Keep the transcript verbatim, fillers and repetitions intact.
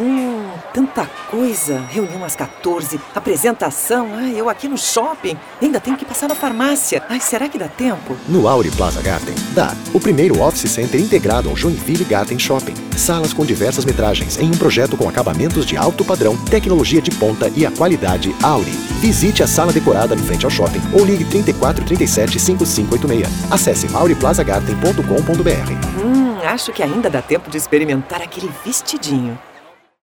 Hum, tanta coisa. Reunião às quatorze, apresentação. Ai, eu aqui no shopping. Ainda tenho que passar na farmácia. Ai, será que dá tempo? No Auri Plaza Garden, dá. O primeiro Office Center integrado ao Joinville Garden Shopping. Salas com diversas metragens em um projeto com acabamentos de alto padrão, tecnologia de ponta e a qualidade Auri. Visite a sala decorada em frente ao shopping ou ligue trinta e quatro, trinta e sete, cinquenta e cinco oitenta e seis. Acesse auri plaza garden ponto com ponto br. Hum, acho que ainda dá tempo de experimentar aquele vestidinho.